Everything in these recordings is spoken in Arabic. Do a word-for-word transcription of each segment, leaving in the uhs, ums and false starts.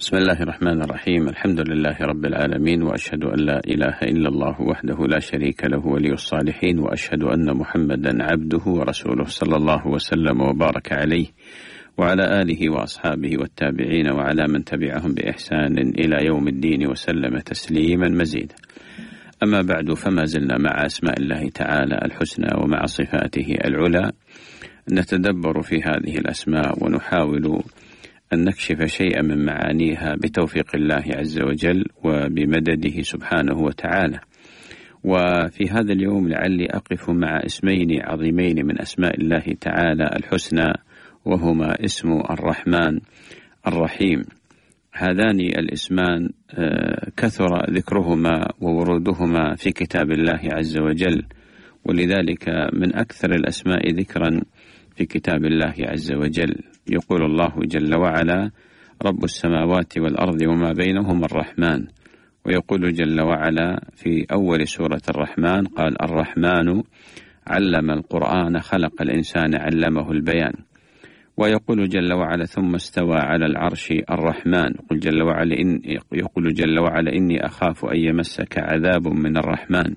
بسم الله الرحمن الرحيم. الحمد لله رب العالمين، وأشهد أن لا إله إلا الله وحده لا شريك له ولي الصالحين، وأشهد أن محمدا عبده ورسوله صلى الله وسلم وبارك عليه وعلى آله وأصحابه والتابعين وعلى من تبعهم بإحسان إلى يوم الدين وسلم تسليما مزيدا. أما بعد، فما زلنا مع أسماء الله تعالى الحسنى ومع صفاته العلى، نتدبر في هذه الأسماء ونحاول أن نكشف شيئا من معانيها بتوفيق الله عز وجل وبمدده سبحانه وتعالى. وفي هذا اليوم لعلي أقف مع اسمين عظيمين من أسماء الله تعالى الحسنى، وهما اسم الرحمن الرحيم. هذان الاسمان كثر ذكرهما وورودهما في كتاب الله عز وجل، ولذلك من أكثر الأسماء ذكرا في كتاب الله عز وجل. يقول الله جل وعلا: رب السماوات والأرض وما بينهما الرحمن. ويقول جل وعلا في أول سورة الرحمن قال: الرحمن علم القرآن خلق الإنسان علمه البيان. ويقول جل وعلا: ثم استوى على العرش الرحمن. يقول جل وعلا إن يقول جل وعلا إني أخاف أن يمسك عذاب من الرحمن.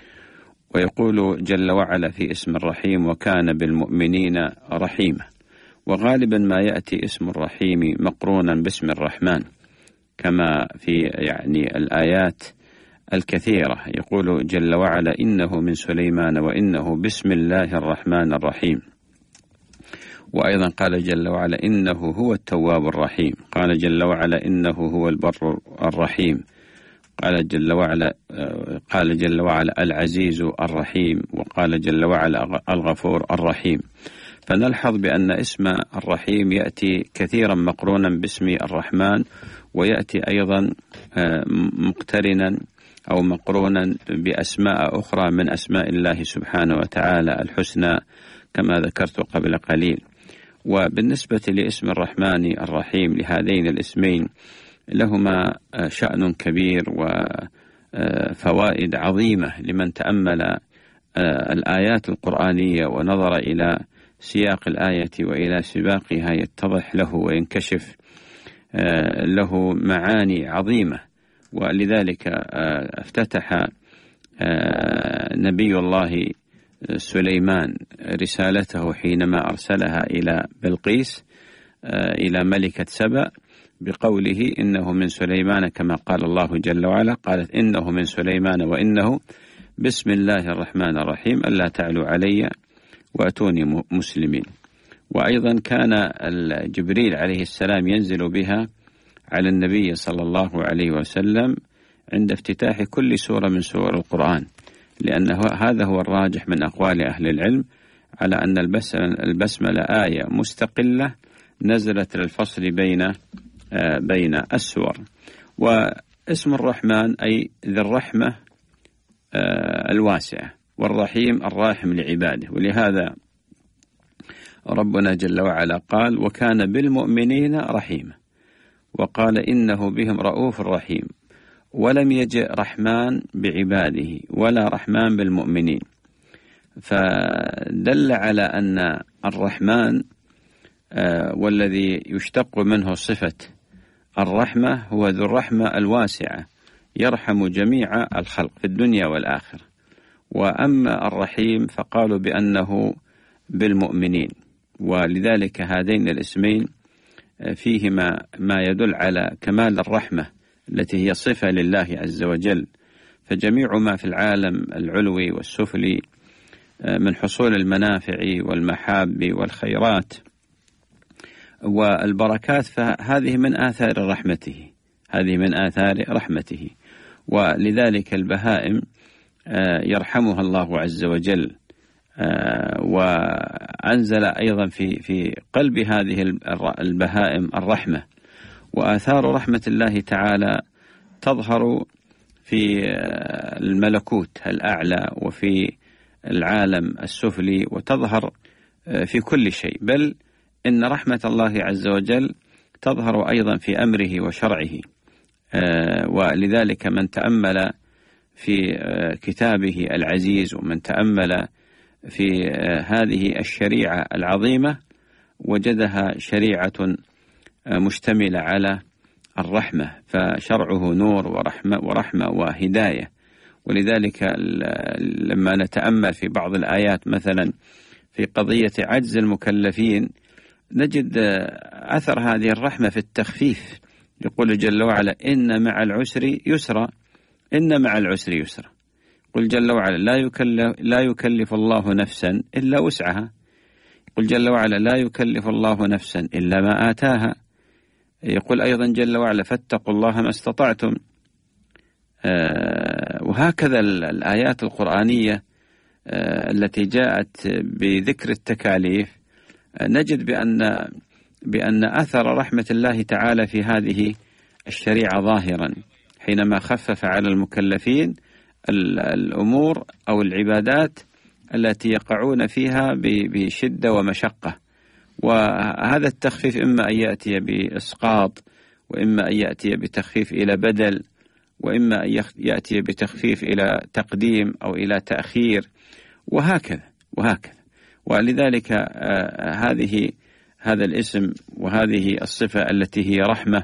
ويقول جل وعلا في اسم الرحيم: وكان بالمؤمنين رحيما. وغالبا ما يأتي اسم الرحيم مقرونا باسم الرحمن، كما في يعني الآيات الكثيرة. يقول جل وعلا: إنه من سليمان وإنه بسم الله الرحمن الرحيم. وأيضا قال جل وعلا: إنه هو التواب الرحيم. قال جل وعلا: إنه هو البر الرحيم. قال جل وعلا قال جل وعلا العزيز الرحيم. وقال جل وعلا الغفور الرحيم. فنلحظ بأن اسم الرحيم يأتي كثيرا مقرونا باسم الرحمن، ويأتي أيضا مقترنا أو مقرونا بأسماء أخرى من أسماء الله سبحانه وتعالى الحسنى كما ذكرت قبل قليل. وبالنسبة لاسم الرحمن الرحيم لهذين الاسمين لهما شأن كبير وفوائد عظيمة لمن تأمل الآيات القرآنية ونظر إلى سياق الآية وإلى سباقها، يتضح له وينكشف له معاني عظيمة. ولذلك افتتح نبي الله سليمان رسالته حينما أرسلها إلى بلقيس إلى ملكة سبأ بقوله: إنه من سليمان، كما قال الله جل وعلا، قالت: إنه من سليمان وإنه بسم الله الرحمن الرحيم ألا تعلوا علي وأتوني مسلمين. وأيضا كان جبريل عليه السلام ينزل بها على النبي صلى الله عليه وسلم عند افتتاح كل سورة من سور القرآن، لأنه هذا هو الراجح من أقوال أهل العلم على أن البسملة آية مستقلة نزلت للفصل بين بين السور. واسم الرحمن أي ذي الرحمة الواسعة، والرحيم الراحم لعباده. ولهذا ربنا جل وعلا قال: وكان بالمؤمنين رحيما. وقال: إنه بهم رؤوف رحيم. ولم يجئ رحمن بعباده ولا رحمن بالمؤمنين، فدل على أن الرحمن والذي يشتق منه صفة الرحمة هو ذو الرحمة الواسعة، يرحم جميع الخلق في الدنيا والآخرة. وأما الرحيم فقالوا بأنه بالمؤمنين. ولذلك هذين الاسمين فيهما ما يدل على كمال الرحمة التي هي صفة لله عز وجل. فجميع ما في العالم العلوي والسفلي من حصول المنافع والمحاب والخيرات والبركات فهذه من آثار رحمته، هذه من آثار رحمته. ولذلك البهائم يرحمها الله عز وجل، وأنزل أيضا في في قلب هذه البهائم الرحمة. وآثار رحمة الله تعالى تظهر في الملكوت الأعلى وفي العالم السفلي، وتظهر في كل شيء. بل إن رحمة الله عز وجل تظهر أيضا في أمره وشرعه. ولذلك من تأمل في كتابه العزيز ومن تأمل في هذه الشريعة العظيمة وجدها شريعة مشتملة على الرحمة، فشرعه نور ورحمة ورحمة وهداية. ولذلك لما نتأمل في بعض الآيات مثلا في قضية عجز المكلفين نجد أثر هذه الرحمة في التخفيف. يقول جل وعلا إن مع العسر يسرا، إن مع العسر يسرا. يقول جل وعلا لا يكلف, لا يكلف الله نفسا إلا وسعها. يقول جل وعلا لا يكلف الله نفسا إلا ما آتاها. يقول أيضا جل وعلا فاتقوا الله ما استطعتم. آه وهكذا الآيات القرآنية آه التي جاءت بذكر التكاليف آه نجد بأن بأن أثر رحمة الله تعالى في هذه الشريعة ظاهرا حينما خفف على المكلفين الأمور أو العبادات التي يقعون فيها بشدة ومشقة. وهذا التخفيف إما أن يأتي بإسقاط، وإما أن يأتي بتخفيف إلى بدل، وإما أن يأتي بتخفيف إلى تقديم أو إلى تأخير، وهكذا وهكذا. ولذلك آه هذه هذا الاسم وهذه الصفة التي هي رحمة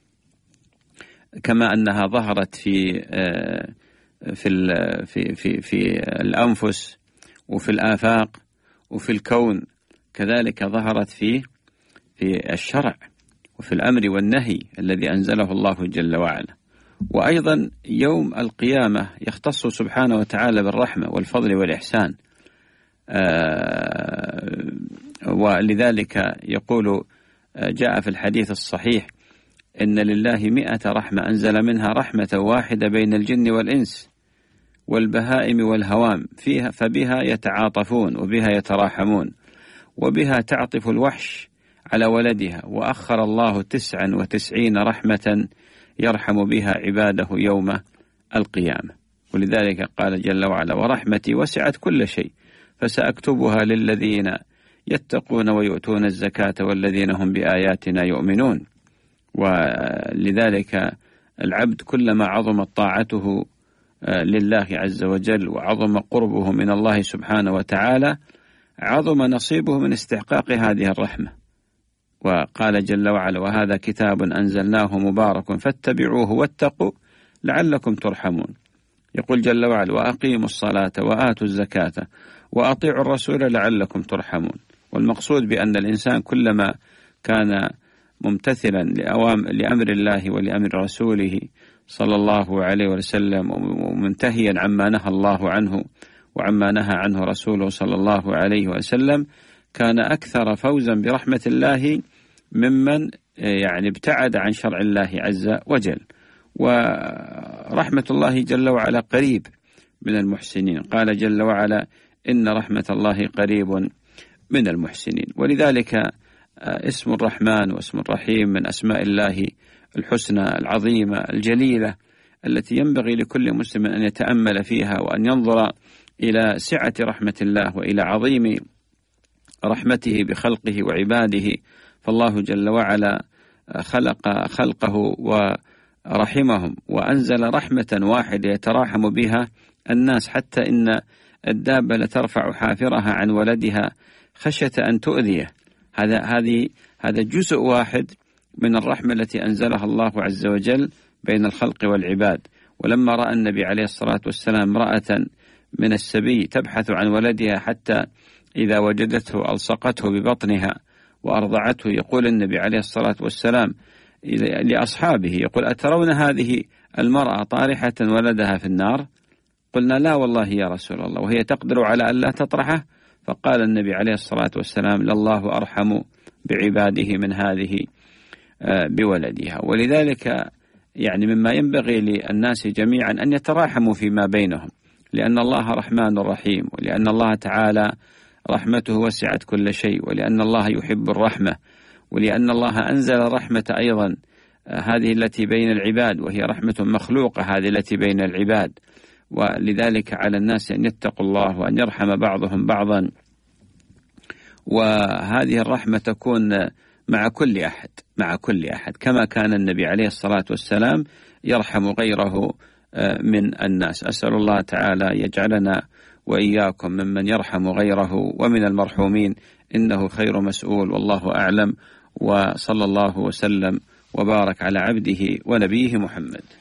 كما أنها ظهرت في آه في في في في الأنفس وفي الآفاق وفي الكون، كذلك ظهرت في في الشرع وفي الأمر والنهي الذي أنزله الله جل وعلا. وأيضا يوم القيامة يختص سبحانه وتعالى بالرحمة والفضل والإحسان. آه ولذلك يقول جاء في الحديث الصحيح إن لله مئة رحمة أنزل منها رحمة واحدة بين الجن والإنس والبهائم والهوام فيها فبها يتعاطفون وبها يتراحمون وبها تعطف الوحش على ولدها، وأخر الله تسعا وتسعين رحمة يرحم بها عباده يوم القيامة. ولذلك قال جل وعلا ورحمتي وسعت كل شيء فسأكتبها للذين يتقون ويؤتون الزكاة والذين هم بآياتنا يؤمنون. ولذلك العبد كلما عظمت طاعته لله عز وجل وعظم قربه من الله سبحانه وتعالى عظم نصيبه من استحقاق هذه الرحمة. وقال جل وعلا وهذا كتاب أنزلناه مبارك فاتبعوه واتقوا لعلكم ترحمون. يقول جل وعلا وأقيموا الصلاة وآتوا الزكاة وأطيعوا الرسول لعلكم ترحمون. والمقصود بأن الإنسان كلما كان ممتثلا لأمر الله ولأمر رسوله صلى الله عليه وسلم ومنتهيا عما نهى الله عنه وعما نهى عنه رسوله صلى الله عليه وسلم كان أكثر فوزا برحمة الله ممن يعني ابتعد عن شرع الله عز وجل. ورحمة الله جل وعلا قريب من المحسنين، قال جل وعلا إن رحمة الله قريب من المحسنين. ولذلك اسم الرحمن واسم الرحيم من أسماء الله الحسنى العظيمة الجليلة التي ينبغي لكل مسلم أن يتأمل فيها وأن ينظر إلى سعة رحمة الله وإلى عظيم رحمته بخلقه وعباده. فالله جل وعلا خلق خلقه ورحمهم وأنزل رحمة واحدة يتراحم بها الناس، حتى إن الدابة لترفع حافرها عن ولدها خشية أن تؤذيه. هذا هذه هذا جزء واحد من الرحمة التي أنزلها الله عز وجل بين الخلق والعباد. ولما رأى النبي عليه الصلاة والسلام امرأة من السبي تبحث عن ولدها حتى إذا وجدته ألصقته ببطنها وأرضعته، يقول النبي عليه الصلاة والسلام لأصحابه يقول أترون هذه المرأة طارحة ولدها في النار؟ قلنا لا والله يا رسول الله، وهي تقدر على أن لا تطرحه؟ فقال النبي عليه الصلاة والسلام لله أرحم بعباده من هذه بولدها. ولذلك يعني مما ينبغي للناس جميعا أن يتراحموا فيما بينهم، لأن الله رحمن رحيم، ولأن الله تعالى رحمته وسعت كل شيء، ولأن الله يحب الرحمة، ولأن الله أنزل الرحمة أيضا هذه التي بين العباد وهي رحمة مخلوقة هذه التي بين العباد. ولذلك على الناس أن يتقوا الله وأن يرحم بعضهم بعضا، وهذه الرحمة تكون مع كل أحد مع كل أحد كما كان النبي عليه الصلاة والسلام يرحم غيره من الناس. أسأل الله تعالى يجعلنا وإياكم ممن يرحم غيره ومن المرحومين، إنه خير مسؤول، والله أعلم، وصلى الله وسلم وبارك على عبده ونبيه محمد.